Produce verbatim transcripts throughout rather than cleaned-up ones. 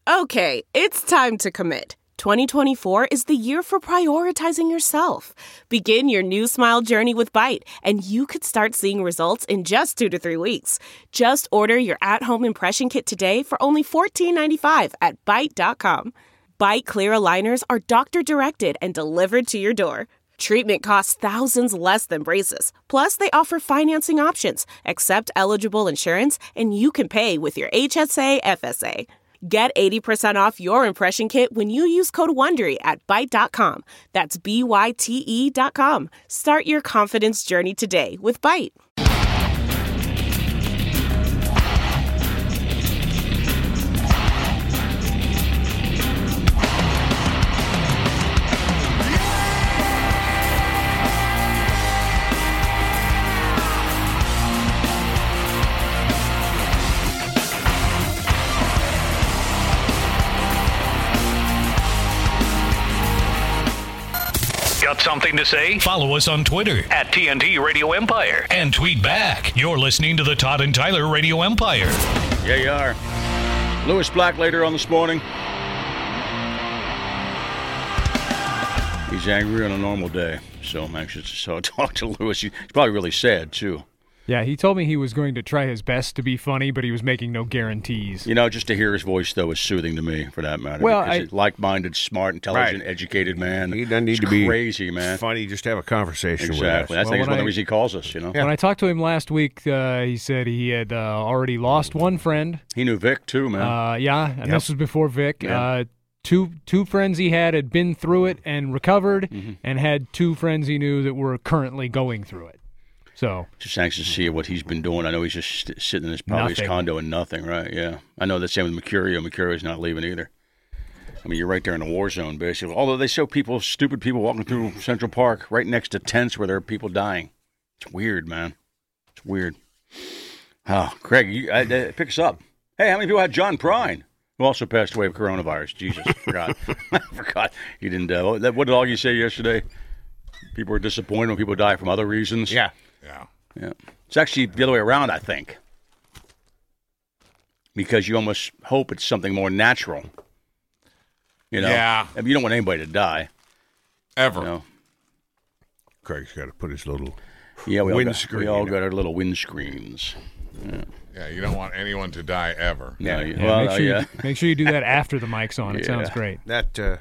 Okay, it's time to commit. twenty twenty-four is the year for prioritizing yourself. Begin your new smile journey with Byte, and you could start seeing results in just two to three weeks. Just order your at-home impression kit today for only fourteen ninety-five at byte dot com. Byte clear aligners are doctor-directed and delivered to your door. Treatment costs thousands less than braces. Plus, they offer financing options, accept eligible insurance, and you can pay with your H S A F S A. Get eighty percent off your impression kit when you use code WONDERY at byte dot com. That's B Y T E dot com. Start your confidence journey today with Byte. Got something to say? Follow us on Twitter at T N T Radio Empire. And tweet back. You're listening to the Todd and Tyler Radio Empire. Yeah, you are. Lewis Black later on this morning. He's angry on a normal day, so I'm anxious to talk to Lewis. He's probably really sad, too. Yeah, he told me he was going to try his best to be funny, but he was making no guarantees. You know, just to hear his voice, though, is soothing to me, for that matter. Well, because I, he's a like-minded, smart, intelligent, right. educated man. He doesn't need it's to be crazy, man. funny, just to have a conversation exactly. with us. That's well, one of the I, reasons he calls us, you know. Yeah. When I talked to him last week, uh, he said he had uh, already lost one friend. He knew Vic, too, man. Uh, yeah, and yep. this was before Vic. Yeah. Uh, two two friends he had had been through it and recovered, mm-hmm. and had two friends he knew that were currently going through it. So just anxious to see what he's been doing. I know he's just st- sitting in his probably his condo and nothing, right? Yeah, I know the same with Mercurio. Mercurio's not leaving either. I mean, you're right there in the war zone, basically. Although they show people, stupid people, walking through Central Park right next to tents where there are people dying. It's weird, man. It's weird. Oh, Craig, you, I, uh, pick us up. Hey, how many people had John Prine, who also passed away of coronavirus? Jesus, I forgot. I forgot. You didn't. Uh, what did all you say yesterday? People are disappointed when people die from other reasons. Yeah. Yeah. Yeah. It's actually the other way around, I think. Because you almost hope it's something more natural. You know? Yeah. I mean, you don't want anybody to die. Ever. You know? Craig's got to put his little yeah, we windscreen. All got, we all got our little windscreens. Yeah. Yeah, you don't want anyone to die ever. No, yeah, well, make, uh, sure yeah. you, make sure you do that after the mic's on. It Yeah. sounds great. That uh,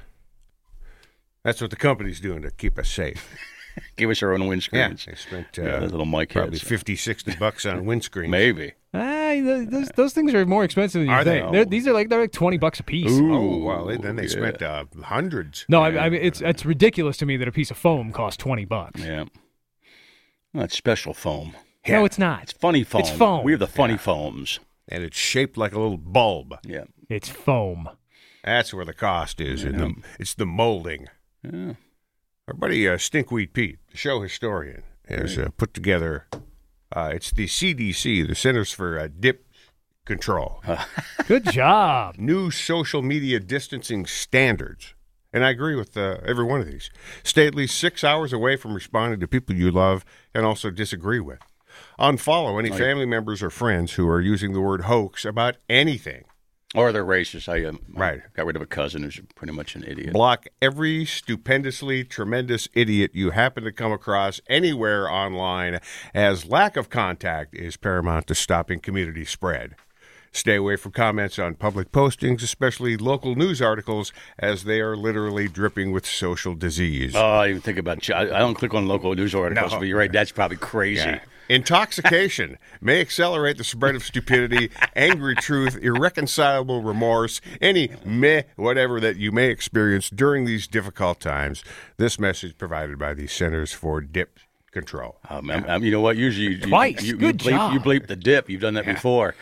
That's what the company's doing to keep us safe. Give us our own windscreens. Yeah, they spent uh, yeah, those little mic probably heads. fifty, sixty bucks on windscreens. Maybe. Ah, those, those things are more expensive than you Are think. they? They're, these are like they're like twenty bucks a piece. Ooh. Oh, well, they, then they yeah. spent uh, hundreds. No, Yeah. I, I mean it's it's ridiculous to me that a piece of foam costs twenty bucks. Yeah. Well, that's special foam. Yeah. No, it's not. It's funny foam. It's foam. We have the funny Yeah. foams. And it's shaped like a little bulb. Yeah. It's foam. That's where the cost is. In the, it's the molding. Yeah. Our buddy uh, Stinkweed Pete, the show historian, has uh, put together, uh, it's the C D C, the Centers for uh, Dip Control. Good job. New social media distancing standards. And I agree with uh, every one of these. Stay at least six hours away from responding to people you love and also disagree with. Unfollow any family members or friends who are using the word hoax about anything. Or they're racist. I, um, Right. I got rid of a cousin who's pretty much an idiot. Block every stupendously tremendous idiot you happen to come across anywhere online, as lack of contact is paramount to stopping community spread. Stay away from comments on public postings, especially local news articles, as they are literally dripping with social disease. Oh, I even think about. I, I don't click on local news articles, No. but you're right. That's probably crazy. Yeah. Intoxication may accelerate the spread of stupidity, angry truth, irreconcilable remorse, any meh, whatever that you may experience during these difficult times. This message provided by the Centers for Dip Control. Um, I'm, I'm, you know what? Usually, you, Twice. You, you, Good you, bleep, job. you bleep the dip. You've done that Yeah. before.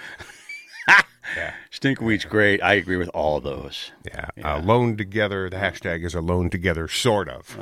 Yeah. Stinkweed's great. I agree with all of those. Yeah. Yeah. Alone together. The hashtag is alone together, sort of.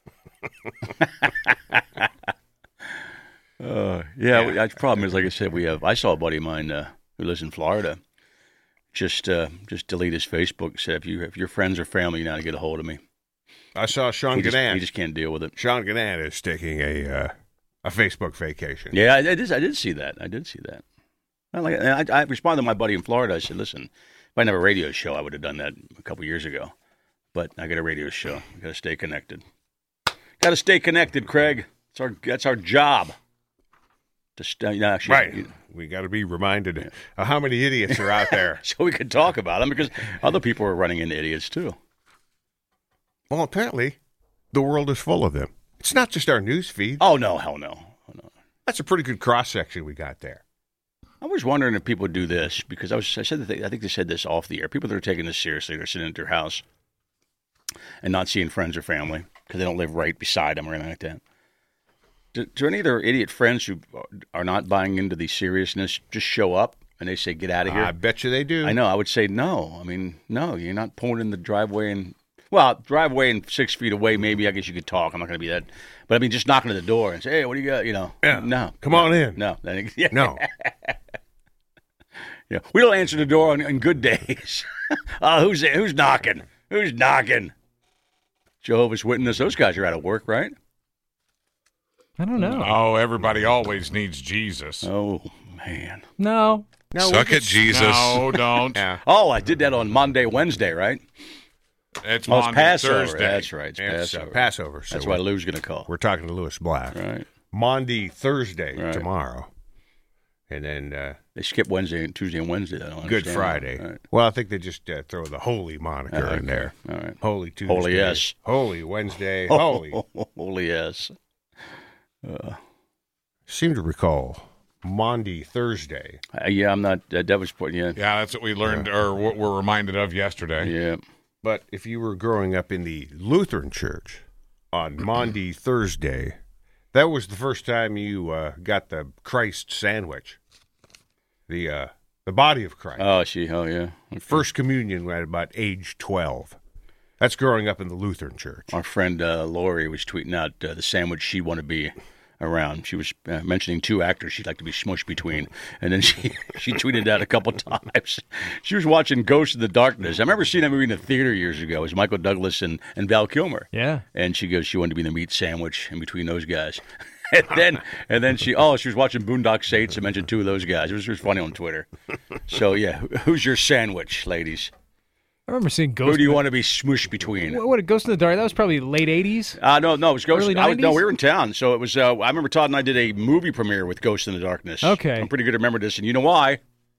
Uh, yeah, yeah. The problem is, like I said, we have. I saw a buddy of mine uh, who lives in Florida. Just, uh, just delete his Facebook. Said if you, if your friends or family, you know how to get a hold of me. I saw Sean He just, Gannon. he just can't deal with it. Sean Gannon is taking a uh, a Facebook vacation. Yeah, I, I did. I did see that. I did see that. I, like, I, I responded to my buddy in Florida. I said, "Listen, If I didn't have a radio show, I would have done that a couple years ago. But I got a radio show. I got to stay connected. Got to stay connected, Craig. That's our that's our job. To st- no, actually, Right. You, We got to be reminded yeah. of how many idiots are out there. So we could talk about them because other people are running into idiots too. Well, apparently, the world is full of them. It's not just our news feed. Oh, no, hell no. Oh, no. That's a pretty good cross-section we got there. I was wondering if people do this because I was I said that they, I think they said this off the air. People that are taking this seriously, they're sitting at their house and not seeing friends or family because they don't live right beside them or anything like that. Do, do any of their idiot friends who are not buying into the seriousness just show up and they say, get out of here? I bet you they do. I know. I would say no. I mean, no, you're not pulling in the driveway and, well, driveway and six feet away, maybe I guess you could talk. I'm not going to be that. But I mean, just knocking at the door and say, hey, what do you got? You know, yeah. no. Come no, on in. No. Yeah. No. Yeah, we don't answer the door on, on good days. uh, who's who's knocking? Who's knocking? Jehovah's Witness. Those guys are out of work, right? I don't know. Oh, everybody always needs Jesus. Oh man. No. No. Suck it, Jesus. No, don't. Yeah. Oh, I did that on Monday, Wednesday, right? It's oh, it's Monday, Passover. Thursday. That's right. It's, It's Passover. uh, Passover. So That's why Lou's going to call. We're talking to Lewis Black. Right. Monday, Thursday, Right. tomorrow. And then uh, They skip Wednesday and Tuesday and Wednesday. I don't Good understand. Friday. Right. Well, I think they just uh, throw the holy moniker Okay. in there. All right. Holy Tuesday. Holy yes. Holy Wednesday. Holy. Holy yes. Uh, Seem to recall Monday, Thursday. uh, yeah, I'm not. Uh, that was put. Yeah. Yeah, that's what we learned or what we're reminded of yesterday. Yeah. But if you were growing up in the Lutheran church on Monday, Thursday, that was the first time you uh, got the Christ sandwich, the uh, the body of Christ. Oh, she. Oh, yeah. Okay. First communion at about age twelve. That's growing up in the Lutheran church. Our friend uh, Lori was tweeting out uh, the sandwich she wanted to be around. She was uh, mentioning two actors she'd like to be smushed between, and then she she tweeted that a couple times. She was watching Ghost in the Darkness. I remember seeing that movie in the theater years ago. It was Michael Douglas and, and Val Kilmer. Yeah. And she goes, she wanted to be the meat sandwich in between those guys. And then, and then she, oh, she was watching Boondock Saints and mentioned two of those guys. It was, it was funny on Twitter. So, yeah, who's your sandwich, ladies? I remember seeing Ghost. Who do you in want to be smushed between? the, what, what a Ghost in the Dark? That was probably late eighties. Uh, no, no, it was Ghost. Early I was, no, nineties? we were in town, so it was. Uh, I remember Todd and I did a movie premiere with Ghost in the Darkness. Okay. I'm pretty good to remember this, and you know why?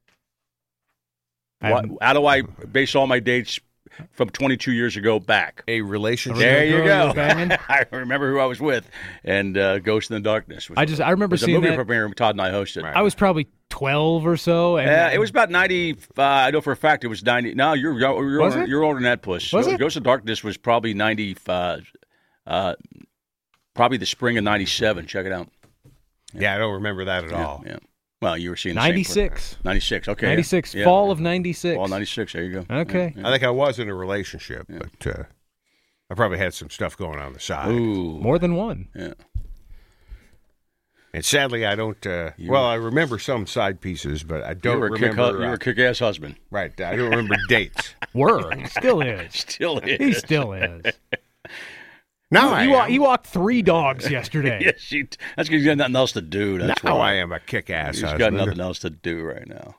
Why I'm- how do I base all my dates from twenty-two years ago back? A relationship. There you girl you go. were banging? I remember who I was with, and uh, Ghost in the Darkness. Was, I just I remember was a seeing movie that. premiere Todd and I hosted. I was probably twelve or so. And Yeah, it was about ninety. Uh, I know for a fact it was ninety. No, you're you're Was older, it? you're older than that, puss. Was it? Ghost of Darkness was probably ninety. Uh, uh, probably the spring of ninety-seven. Check it out. Yeah, I don't remember that at Yeah, all. yeah. Well, you were seeing the same ninety-six. clip. ninety-six. Okay. ninety-six. Yeah. Fall of ninety-six. Fall ninety-six. There you go. Okay. Yeah, I think I was in a relationship, but uh, I probably had some stuff going on the side. yeah. Ooh. More than one. Yeah. And sadly, I don't. Uh, You- well, I remember some side pieces, but I You don't were a kick. remember. You were uh, a kick-ass husband. right, I don't remember dates. Were. Still is. Still is. He still is. Now I He, wa- am. he walked three dogs yesterday. Yes, she, that's because he's got nothing else to do. That's now why. I am a kick-ass He's got husband. nothing else to do right now.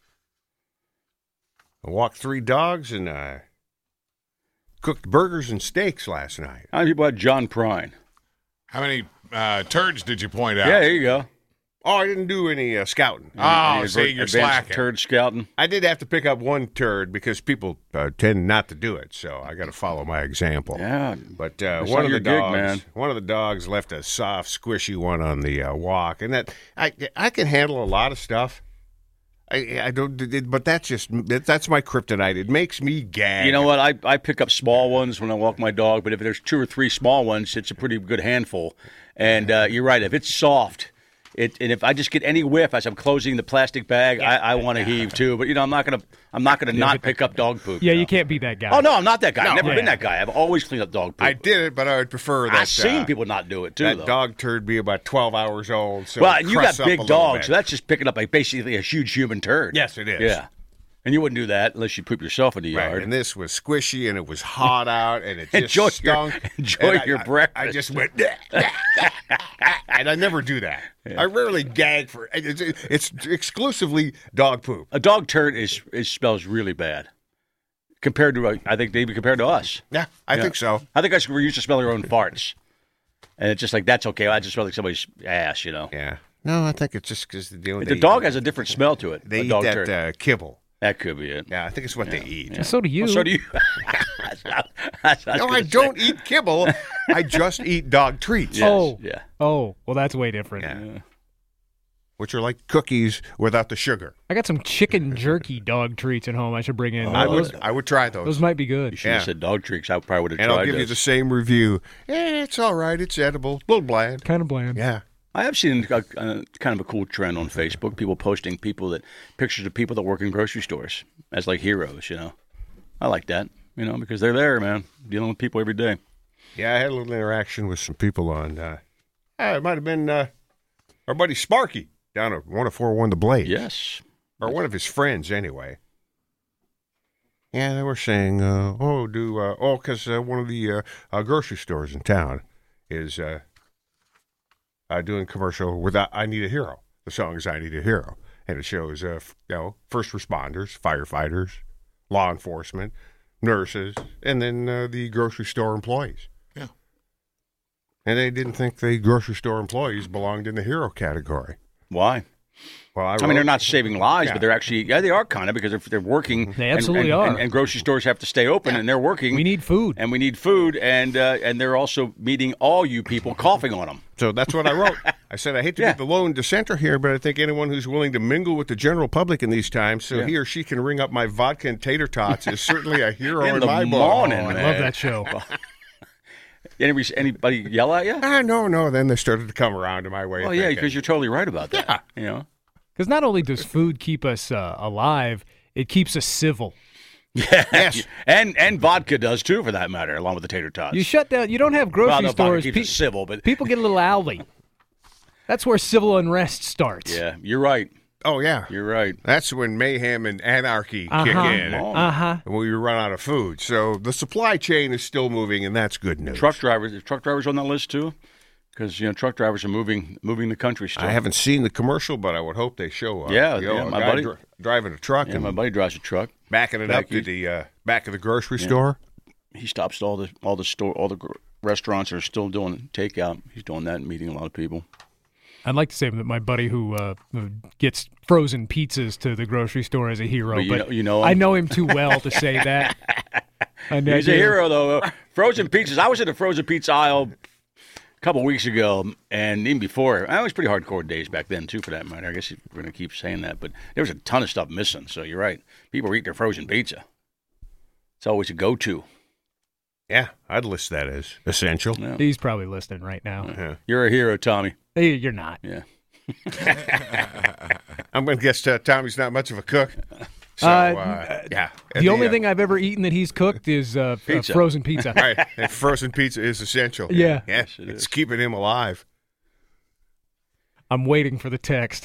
I walked three dogs and uh, cooked burgers and steaks last night. How many people had John Prine? How many uh, turds did you point out? Yeah, there you go. Oh, I didn't do any uh, scouting. Oh, Any see, adver- you're advanced slacking. Turd scouting. I did have to pick up one turd because people uh, tend not to do it, so I got to follow my example. Yeah. But uh, That's one not of your the gig, dogs, man. one of the dogs left a soft, squishy one on the uh, walk, and that I I can handle a lot of stuff. I, I don't, but that's just that's my kryptonite. It makes me gag. You know what? I, I pick up small ones when I walk my dog, but if there's two or three small ones, it's a pretty good handful. And uh, you're right. If it's soft, it and if I just get any whiff as I'm closing the plastic bag, I, I want to heave too. But you know, I'm not gonna I'm not gonna not pick up dog poop. Yeah, know? you can't be that guy. Oh no, I'm not that guy. I've never Yeah. been that guy. I've always cleaned up dog poop. I did it, but I would prefer that. I've seen uh, people not do it too. that though. dog turd be about twelve hours old. So Well, it and you got crusts up big a little dogs, bit. so that's just picking up like basically a huge human turd. Yes, it is. Yeah. And you wouldn't do that unless you poop yourself in the Right, yard. and this was squishy, and it was hot out, and it just Enjoy your- stunk. enjoy And I- your I, breakfast. I just went, and I never do that. I rarely gag for it's, it's exclusively dog poop. A dog turd is, is smells really bad compared to, uh, I think, maybe compared to us. Yeah, I Yeah. think so. I think us, we're used to smelling our own farts. And it's just like, that's okay. I just smell like somebody's ass, you know. Yeah. No, I think it's just because the deal. The dog has a different smell to it. They a eat dog that turd. uh, kibble. That could be it. Yeah, I think it's what they eat. So do you. Well, so do you. That's what that's what No, was I gonna don't say. eat kibble. I just eat dog treats, Yes, Oh. yeah. Oh, well, that's way different. Yeah. which are like cookies without the sugar. I got some chicken jerky dog treats at home I should bring in. I those, would I would try those. those might be good. You should have Yeah. said dog treats. I probably would have and tried I'll give you those. the same review. Eh, it's all right. It's edible. A little bland. Kind of bland. Yeah. I have seen a, a, kind of a cool trend on Facebook. People posting people that pictures of people that work in grocery stores as like heroes. You know, I like that. You know, because they're there, man, dealing with people every day. Yeah, I had a little interaction with some people on. Uh, uh, it might have been uh, our buddy Sparky down at one oh four one The Blaze. Yes, or one of his friends, anyway. Yeah, they were saying, uh, "Oh, do uh, oh, because uh, one of the uh, uh, grocery stores in town is uh, uh, doing commercial with uh, I Need a Hero." The song is "I Need a Hero," and it shows, uh, f- you know, first responders, firefighters, law enforcement, nurses, and then uh, the grocery store employees. Yeah. And they didn't think the grocery store employees belonged in the hero category. why? Well, I, I mean, wrote- they're not saving lives, Yeah. but they're actually, yeah, they are kind of, because they're, they're working. They and- absolutely and, are. And, and grocery stores have to stay open, and they're working. We need food. And we need food, and uh, and they're also meeting all you people coughing on them. So that's what I wrote. I said, I hate to Yeah. be the lone dissenter here, but I think anyone who's willing to mingle with the general public in these times so Yeah. he or she can ring up my vodka and tater tots is certainly a hero in, In the my book. morning, Oh, I man. love that show. Anybody, anybody yell at you? Ah, no, no. Then they started to come around to my way Well, of yeah, thinking. because you're totally right about that. Yeah. You know? Because not only does food keep us uh, alive, it keeps us civil. Yes. And and vodka does, too, for that matter, along with the tater tots. You shut down. You don't have grocery well, no, vodka stores. keeps us civil, but people get a little owly. That's where civil unrest starts. yeah, you're right. Oh, yeah. You're right. That's when mayhem and anarchy kick Uh-huh. in. Oh. Uh huh. And we run out of food. So the supply chain is still moving, and that's good news. Truck drivers, is truck drivers on that list, too? Because, you know, truck drivers are moving moving the country still. I haven't seen the commercial, but I would hope they show up. Yeah, you know, yeah, a my guy buddy- dri- driving a truck Yeah, and my buddy drives a truck. backing it back up to east. the uh, back of the grocery store. He stops at all the all the store all the gr- restaurants that are still doing takeout. He's doing that and meeting a lot of people. I'd like to say that my buddy who uh, who gets frozen pizzas to the grocery store is a hero, But you but know- you know him? I know him too well to say that. And I He's a do. hero, though. Frozen pizzas. I was in the frozen pizza aisle a couple weeks ago, and even before. I was pretty hardcore days back then, too, for that matter. I guess we're going to keep saying that. But there was a ton of stuff missing, so you're right. People eat their frozen pizza. It's always a go-to. Yeah, I'd list that as essential. Yeah. He's probably listening right now. Yeah. You're a hero, Tommy. Hey, you're not. Yeah. I'm going to guess uh, Tommy's not much of a cook. So, Uh, uh, yeah. The only uh, thing I've ever eaten that he's cooked is uh, f- uh, Pizza. frozen pizza. Right, and frozen pizza is essential. Yeah. yeah, it it's is. keeping him alive. I'm waiting for the text.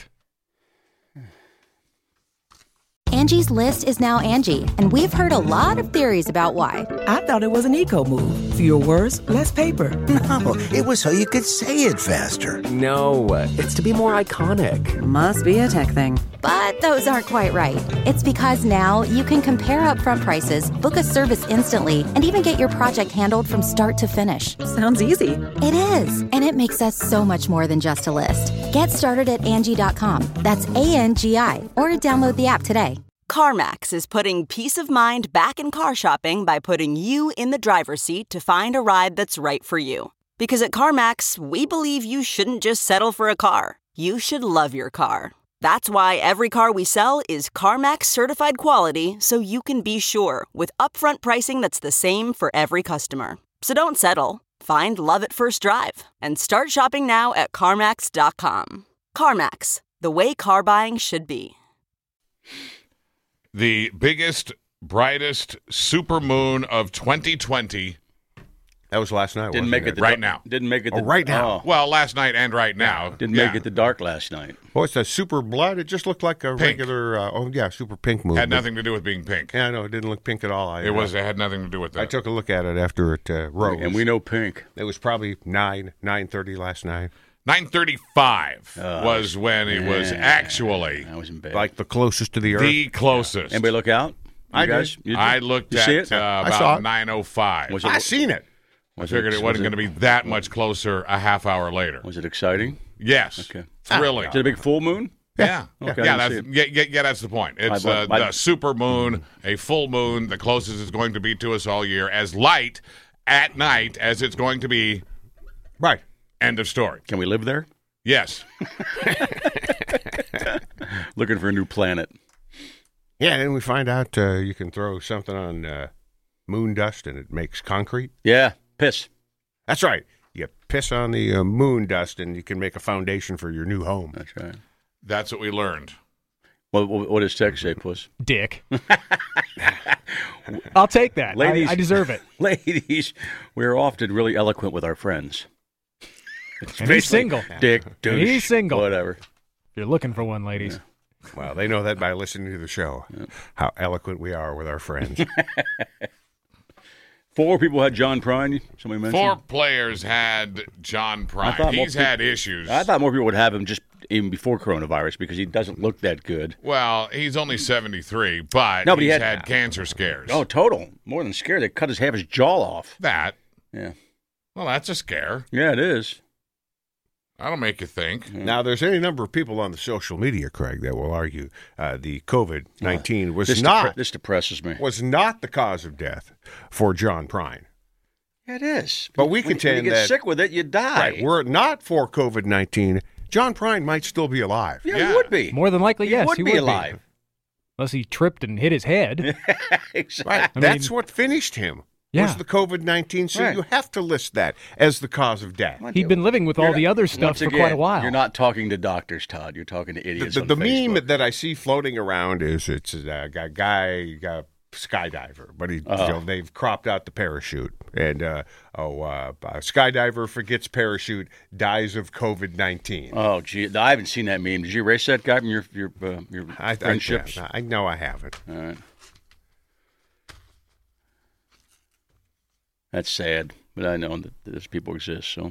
Angie's List is now Angie, and we've heard a lot of theories about why. I thought it was an eco move. Fewer words, less paper. No, it was so you could say it faster. No, it's to be more iconic. Must be a tech thing. But those aren't quite right. It's because now you can compare upfront prices, book a service instantly, and even get your project handled from start to finish. Sounds easy. It is, and it makes us so much more than just a list. Get started at Angie dot com. That's A N G I, or download the app today. CarMax is putting peace of mind back in car shopping by putting you in the driver's seat to find a ride that's right for you. Because at CarMax, we believe you shouldn't just settle for a car. You should love your car. That's why every car we sell is CarMax certified quality, so you can be sure with upfront pricing that's the same for every customer. So don't settle. Find love at first drive and start shopping now at CarMax dot com. CarMax, the way car buying should be. The biggest, brightest supermoon of twenty twenty That was last night. Didn't wasn't make it, it the right dark, now. Didn't make it. Oh, The, right now. Oh. Well, last night and right now. Didn't yeah. make it the dark last night. Oh, it's a super blood. It just looked like a Pink. regular. Uh, oh yeah, super pink movie. Had nothing to do with being pink. Yeah, no, it didn't look pink at all. I, It was. It had nothing to do with that. I took a look at it after it uh, rose, And we know pink. it was probably nine nine thirty last night. nine thirty-five Uh, was when it was yeah. actually I was in bed. Like the closest to the earth. the closest. Anybody look out? You I did. guys? You I looked you at see it? uh, I saw about it. nine oh five. Was it- I seen it. I figured it wasn't going to be that much closer a half hour later. Was it exciting? Yes. Okay. Thrilling. Is it a big full moon? Yeah, Okay, yeah, I that's, didn't yeah, yeah, yeah, that's the point. It's My- uh, my- the super moon, a full moon, the closest it's going to be to us all year, as light at night as it's going to be. Right. End of story. Can we live there? Yes. Looking for a new planet. Yeah, and we find out uh, you can throw something on uh, moon dust and it makes concrete. Yeah, piss. That's right. You piss on the uh, moon dust and you can make a foundation for your new home. That's right. That's what we learned. What, what, what does text say, Puss? Dick. I'll take that. Ladies, I, I deserve it. Ladies, we're often really eloquent with our friends. It's And he's basically single. Dick, douche, And he's single. whatever. If you're looking for one, ladies. Well, they know that by listening to the show, how eloquent we are with our friends. Four people had John Prine. Somebody mentioned. Four players had John I thought Prine. more He's peop- had issues. I thought more people would have him just even before coronavirus because he doesn't look that good. Well, he's only seventy-three, but, No, but he he's had- had, cancer scares. Oh, total. More than scared. They cut his half his jaw off. That. Yeah. Well, that's a scare. Yeah, it is. That'll make you think. Now, there's any number of people on the social media, Craig, that will argue uh, the COVID nineteen was This, not depre- this depresses me. was not the cause of death for John Prine. It is. But we When- contend when you get that sick with it, you die. right, were it not for COVID nineteen, John Prine might still be alive. Yeah, Yeah. he would be. More than likely, He yes, would he be would alive. Unless he tripped and hit his head. Exactly. Right. I That's mean- what finished him. Yeah. Was the COVID nineteen, so Right. you have to list that as the cause of death. He'd been living with all You're the not- other stuff once for again, quite a while. You're not talking to doctors, Todd. You're talking to The, idiots the, on the Facebook. meme that I see floating around is it's a, a guy, a skydiver, but he, Oh. you know, they've cropped out the parachute. And, uh, oh, uh, a skydiver forgets parachute, dies of COVID nineteen. Oh, gee. I haven't seen that meme. Did you erase that guy from your, your, uh, your I, I, friendships? yeah, I know I haven't. All right. That's sad, but I know that those people exist, so.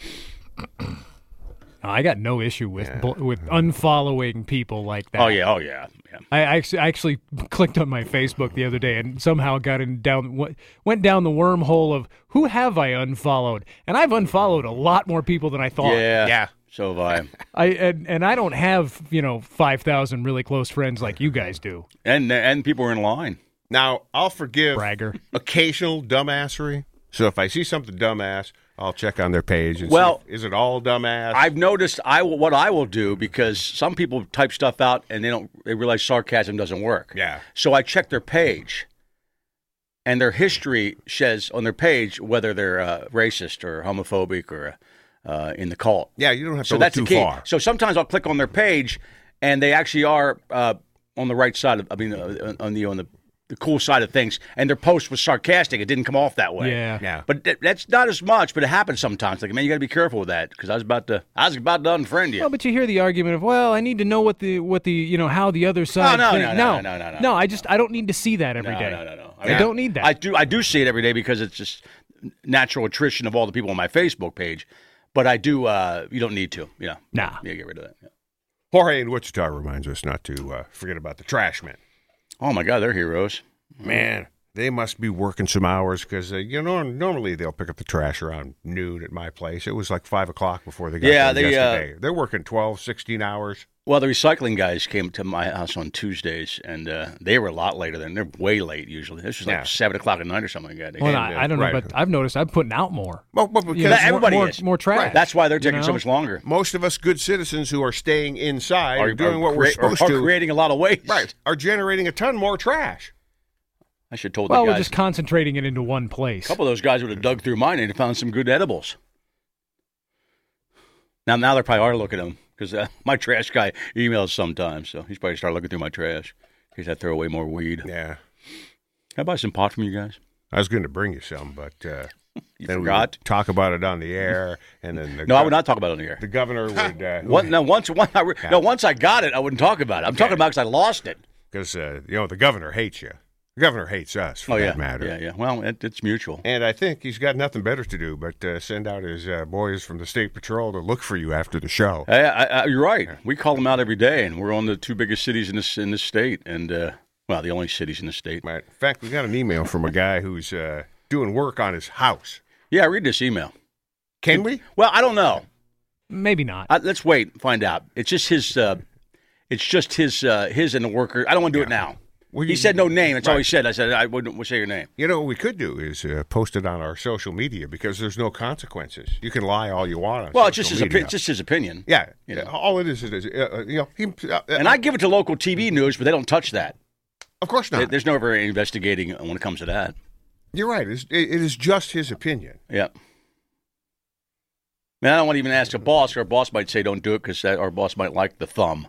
I got no issue with bl- with unfollowing people like that. Oh, yeah, oh, yeah. yeah. I actually, I actually clicked on my Facebook the other day and somehow got in down went- went down the wormhole of who have I unfollowed, and I've unfollowed a lot more people than I thought. Yeah. Yeah. So have I. I and, and I don't have you know five thousand really close friends like you guys do. And, and people are in line. Now, I'll forgive Bragger. occasional dumbassery. So if I see something dumbass, I'll check on their page and Well, see if, is it all dumbass? I've noticed I will, what I will do because some people type stuff out and they don't they realize sarcasm doesn't work. Yeah. So I check their page, and their history says on their page whether they're uh, racist or homophobic or uh, in the cult. Yeah, you don't have to So look that's too the key. far. So sometimes I'll click on their page, and they actually are uh, on the right side of. I mean, uh, on the on the. the cool side of things, and their post was sarcastic. It didn't come off that way. Yeah. Yeah. But th- that's not as much, but it happens sometimes. Like, man, you got to be careful with that because I was about to, I was about to unfriend you. Well, but you hear the argument of, well, I need to know what the what the you know how the other side. no, think- no, no, no, no, no, no. I just I don't need to see that every no, day. no, no, no. I don't need that. I do, I do see it every day because it's just natural attrition of all the people on my Facebook page. But I do. Uh, you don't need to. Yeah. Nah. Yeah, get rid of that. Yeah. Jorge in Wichita reminds us not to uh, forget about the trash men. Oh my God, they're heroes. Man, they must be working some hours because, uh, you know, normally they'll pick up the trash around noon at my place. It was like five o'clock before they got Yeah, there they, uh, yesterday. They're working twelve, sixteen hours. Well, the recycling guys came to my house on Tuesdays, and uh, they were a lot later than they're way late usually. This was like Yeah. seven o'clock at night or something like that. Well, And, I, uh, I don't know, right. but I've noticed I'm putting out more. Well, well, because You know, everybody more, is. more trash. Right. That's why they're you taking so know? much longer. most of us good citizens who are staying inside are, doing what we're crea- supposed are to. creating a lot of waste. Right. Are generating a ton more trash. I should have told Well, the we're guys. just concentrating it into one place. A couple of those guys would have dug through mine and found some good edibles. Now, now they probably are looking at them because uh, my trash guy emails sometimes, so he's probably started looking through my trash in case I throw away more weed. Yeah. Can I buy some pot from you guys? I was going to bring you some, but uh, You then forgot? We would talk about it on the air, and then the no, I would not talk about it on the air. The governor would. Uh, what, no, once, one, I, yeah. no, once I got it, I wouldn't talk about it. I'm okay. talking about because I lost it. Because uh, you know the governor hates you. The governor hates us, for oh, that yeah. matter. Yeah, yeah. Well, it, it's mutual. And I think he's got nothing better to do but uh, send out his uh, boys from the State Patrol to look for you after the show. I, I, I, you're right. We call them out every day, and we're on the two biggest cities in this in this state, and uh, well, the only cities in the state. Right. In fact, we got an email from a guy who's uh, doing work on his house. Yeah, read this email. Can we? Well, I don't know. Maybe not. Uh, let's wait and find out. It's just his. Uh, it's just his. Uh, his and the worker. I don't want to do yeah. it now. Well, he you, said no name. That's right. all he said. I said I wouldn't say your name. You know what we could do is uh, post it on our social media because there's no consequences. You can lie all you want on well, social it's just his media. opi- just his opinion. Yeah, you know. all it is is uh, you know. He, uh, and I give it to local T V news, but they don't touch that. Of course not. There's no ever investigating when it comes to that. You're right. It's, it is just his opinion. Yeah. Man, I don't want to even ask a boss. Our boss might say don't do it because our boss might like the thumb.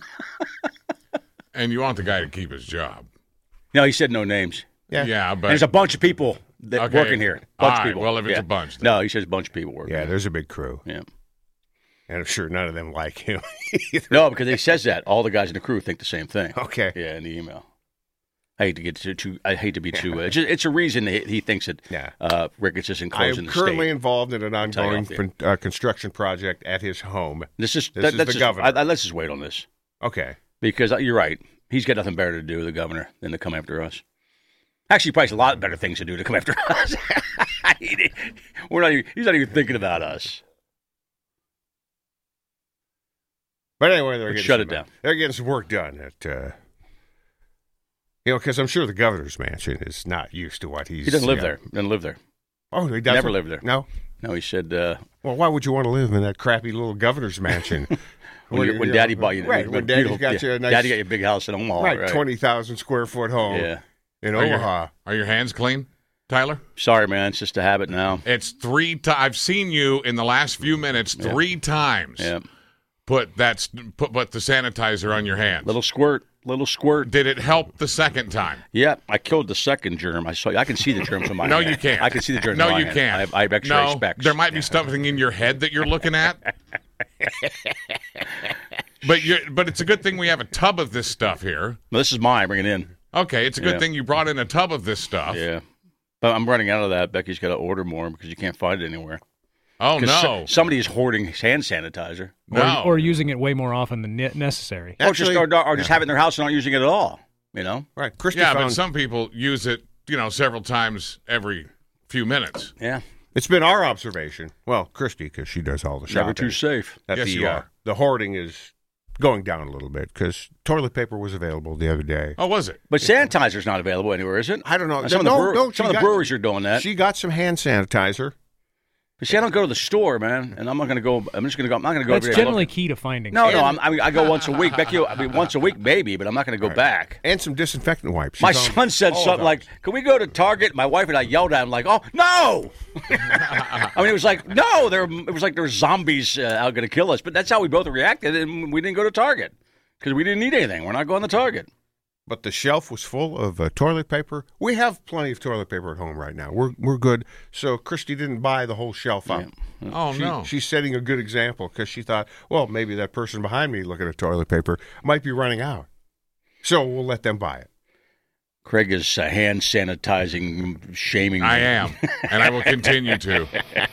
And you want the guy to keep his job. No, he said no names. Yeah, yeah, but and there's a bunch of people that okay. working here. Bunch All of right. people. Well, if it's yeah. a bunch, then. no, he says a bunch of people working. Yeah, here. there's a big crew. Yeah, and I'm sure none of them like him either. No, because he says that all the guys in the crew think the same thing. Okay. Yeah, in the email. I hate to get too. too I hate to be too. Uh, it's, just, it's a reason he, he thinks that yeah. uh, Ricketts isn't closing the state. I am currently involved in an ongoing uh, construction project at his home. This is this that, is that's the just, governor. I, I, let's just wait on this. Okay. Because you're right. He's got nothing better to do, the governor, than to come after us. Actually, probably a lot better things to do to come after us. We're not. Even, he's not even thinking about us. But anyway, they're Let's getting shut some, it down. They're getting some work done at. Uh, You know, because I'm sure the governor's mansion is not used to what he's... He doesn't live uh, there. Doesn't live there. Oh, he doesn't? Never lived there. No? No, he said... Uh, well, why would you want to live in that crappy little governor's mansion? when when, when Daddy know, bought you... Right, when, when Daddy's got you a nice... Daddy got you a big house in Omaha, right? right. twenty thousand square foot home yeah. in are Omaha. Your, are your hands clean, Tyler? Sorry, man. It's just a habit now. It's three times... I've seen you in the last few minutes three yeah. times yeah. put, that, put, put the sanitizer on your hands. Little squirt. Little squirt. Did it help the second time? Yeah, I killed the second germ. I saw. I can see the germs from my no, hand. you can't. I can see the germs. No, from my you hand. can't. I have, I have X-ray no, specs. There might be something in your head that you're looking at. but you but it's a good thing we have a tub of this stuff here. No, this is mine. Bring it in. Okay, it's a good yeah. thing you brought in a tub of this stuff. Yeah, but I'm running out of that. Becky's got to order more because you can't find it anywhere. Oh, no. So, somebody is hoarding hand sanitizer. No. Or, or using it way more often than necessary. Actually, or just, or, or just yeah. have it in their house and not using it at all. You know? Right. Christy yeah, found... but some people use it, you know, several times every few minutes. Yeah. It's been our observation. Well, Christy, because she does all the shopping. Never too safe. That yes, the, you uh, are. The hoarding is going down a little bit because toilet paper was available the other day. Oh, was it? But sanitizer's not available anywhere, is it? I don't know. Some, no, of, the brewer- no, some of the got, breweries are doing that. She got some hand sanitizer. But see, I don't go to the store, man, and I'm not going to go. I'm just going to go. I'm not going to go. That's every day. generally key to finding. No, and, no. I'm, I mean, I go once a week. Becky, I mean, once a week, maybe, but I'm not going to go right. back. And some disinfectant wipes. She's My son said something like, "Can we go to Target?" My wife and I yelled at him like, "Oh no!" I mean, it was like, "No!" There, it was like there were zombies uh, out going to kill us. But that's how we both reacted, and we didn't go to Target because we didn't need anything. We're not going to Target. But the shelf was full of uh, toilet paper. We have plenty of toilet paper at home right now. We're we're good. So Christy didn't buy the whole shelf up. Yeah. Oh, she, no. She's setting a good example because she thought, well, maybe that person behind me looking at toilet paper might be running out. So we'll let them buy it. Craig is uh, hand sanitizing, shaming me. I am, and I will continue to.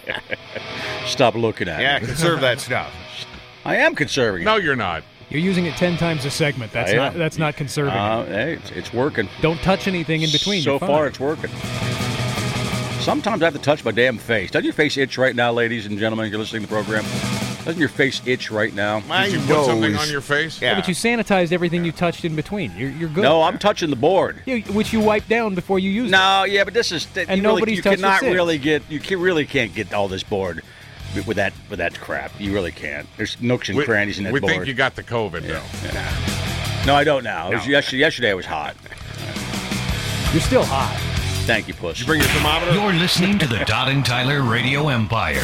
Stop looking at yeah, me. Yeah, conserve that stuff. I am conserving it. No, you're not. You're using it ten times a segment. That's I not am. that's not conserving. Uh, hey, it's, it's working. Don't touch anything in between. So You're fine. far, it's working. Sometimes I have to touch my damn face. Doesn't your face itch right now, ladies and gentlemen? You're listening to the program. Doesn't your face itch right now? My Did you nose. put something on your face? Yeah. Yeah. yeah, but you sanitized everything you touched in between. You're you're good. No, I'm touching the board. Yeah, which you wipe down before you use it. No, yeah, but this is And you really, nobody's you touched cannot it since. really get you can, really can't get all this board with that with that crap. You really can't. There's nooks and We, crannies in that we board. think you got the COVID, yeah, though. yeah. No, I don't now. It was No. yesterday, yesterday it was hot. You're still hot. Thank you, Puss. Did you bring your thermometer? You're listening to the Todd and Tyler Radio Empire.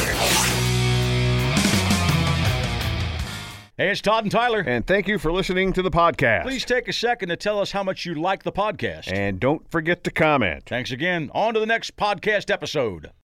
Hey, it's Todd and Tyler. And thank you for listening to the podcast. Please take a second to tell us how much you like the podcast. And don't forget to comment. Thanks again. On to the next podcast episode.